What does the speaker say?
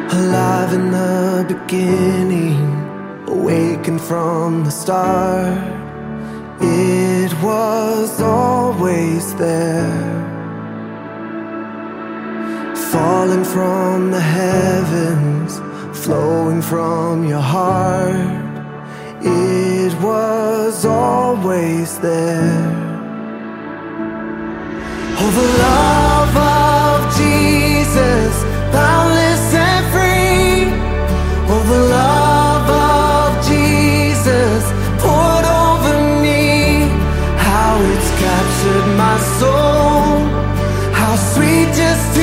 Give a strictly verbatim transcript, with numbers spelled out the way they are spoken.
alive in the beginning, awakened from the start. It was always there, falling from the heavens, flowing from your heart. It was always there. Oh, the love of Jesus, boundless and free. Oh, the love of Jesus poured over me. How it's captured my soul, how sweet just